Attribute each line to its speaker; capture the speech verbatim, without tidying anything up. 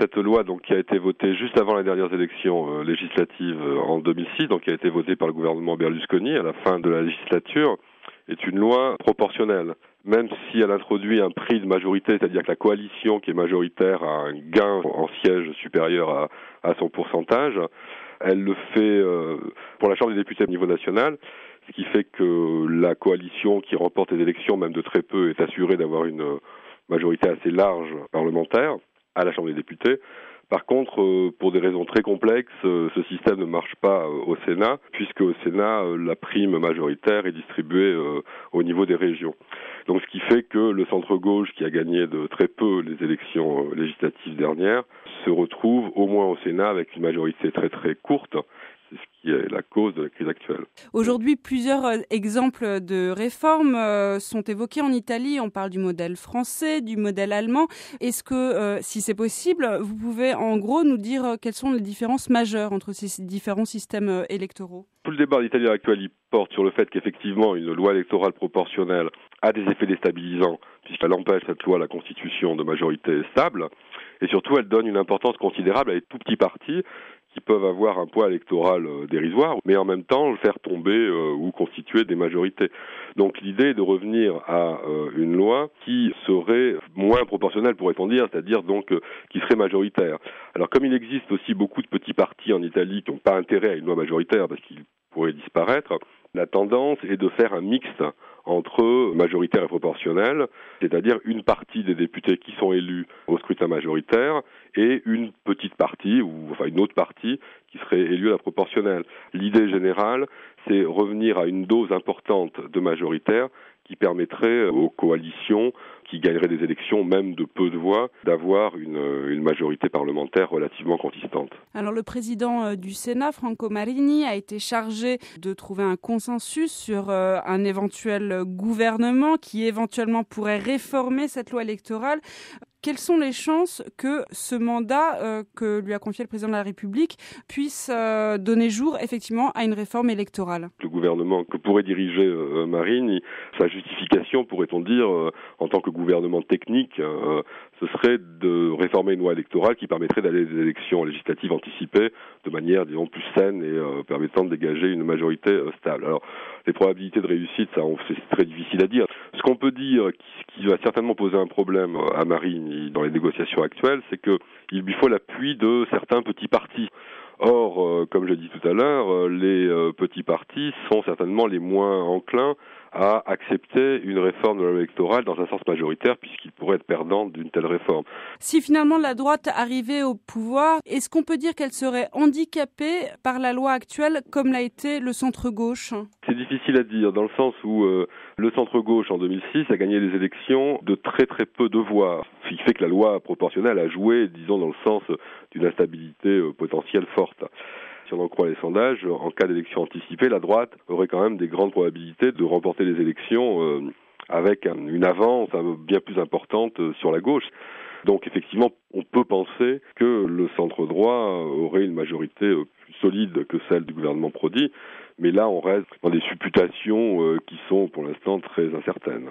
Speaker 1: cette loi donc, qui a été votée juste avant les dernières élections euh, législatives euh, en deux mille six, donc qui a été votée par le gouvernement Berlusconi à la fin de la législature, est une loi proportionnelle. Même si elle introduit un prix de majorité, c'est-à-dire que la coalition qui est majoritaire a un gain en sièges supérieur à, à son pourcentage, elle le fait euh, pour la Chambre des députés au niveau national, ce qui fait que la coalition qui remporte les élections, même de très peu, est assurée d'avoir une majorité assez large parlementaire à la Chambre des députés. Par contre, euh, pour des raisons très complexes, euh, ce système ne marche pas euh, au Sénat, puisque au Sénat, euh, la prime majoritaire est distribuée euh, au niveau des régions. Donc ce qui fait que le centre-gauche, qui a gagné de très peu les élections euh, législatives dernières, se retrouve au moins au Sénat avec une majorité très très courte. C'est ce qui est la cause de la crise actuelle.
Speaker 2: Aujourd'hui, plusieurs exemples de réformes euh, sont évoqués en Italie. On parle du modèle français, du modèle allemand. Est-ce que, euh, si c'est possible, vous pouvez en gros nous dire quelles sont les différences majeures entre ces différents systèmes euh, électoraux ?
Speaker 1: Tout le débat en Italie actuel, il porte sur le fait qu'effectivement une loi électorale proportionnelle a des effets déstabilisants, puisqu'elle empêche, cette loi, la constitution de majorités stables, et surtout elle donne une importance considérable à les tout petits partis qui peuvent avoir un poids électoral euh, dérisoire, mais en même temps faire tomber euh, ou constituer des majorités. Donc l'idée est de revenir à euh, une loi qui serait moins proportionnelle, pourrait-on dire, c'est-à-dire donc euh, qui serait majoritaire. Alors comme il existe aussi beaucoup de petits partis en Italie qui n'ont pas intérêt à une loi majoritaire parce qu'ils pourraient disparaître, la tendance est de faire un mixte entre majoritaire et proportionnel, c'est-à-dire une partie des députés qui sont élus au scrutin majoritaire et une petite partie, ou enfin une autre partie, qui serait élue à la proportionnelle. L'idée générale, c'est revenir à une dose importante de majoritaire qui permettrait aux coalitions qui gagneraient des élections, même de peu de voix, d'avoir une, une majorité parlementaire relativement consistante.
Speaker 2: Alors le président du Sénat, Franco Marini, a été chargé de trouver un consensus sur euh, un éventuel gouvernement qui éventuellement pourrait réformer cette loi électorale. Quelles sont les chances que ce mandat euh, que lui a confié le président de la République puisse euh, donner jour effectivement à une réforme électorale ?
Speaker 1: Le gouvernement que pourrait diriger euh, Marini, sa justification, pourrait-on dire, euh, en tant que gouvernement technique, euh, ce serait de réformer une loi électorale qui permettrait d'aller à des élections législatives anticipées de manière, disons, plus saine et euh, permettant de dégager une majorité euh, stable. Alors, les probabilités de réussite, ça, c'est très difficile à dire. Ce qu'on peut dire, qui, qui va certainement poser un problème à Marini dans les négociations actuelles, c'est qu'il lui faut l'appui de certains petits partis. Or, euh, comme je l'ai dit tout à l'heure, euh, les euh, petits partis sont certainement les moins enclins à accepter une réforme de la loi électorale dans un sens majoritaire, puisqu'ils pourraient être perdants d'une telle réforme.
Speaker 2: Si finalement la droite arrivait au pouvoir, est-ce qu'on peut dire qu'elle serait handicapée par la loi actuelle, comme l'a été le centre-gauche ?
Speaker 1: C'est difficile à dire, dans le sens où euh, le centre-gauche, en deux mille six, a gagné les élections de très très peu de voix, ce qui fait que la loi proportionnelle a joué, disons, dans le sens d'une instabilité euh, potentielle forte. Si on en croit les sondages, en cas d'élection anticipée, la droite aurait quand même des grandes probabilités de remporter les élections euh, avec un, une avance bien plus importante euh, sur la gauche. Donc effectivement, on peut penser que le centre-droit aurait une majorité euh, plus solide que celle du gouvernement Prodi, mais là on reste dans des supputations euh, qui sont pour l'instant très incertaines.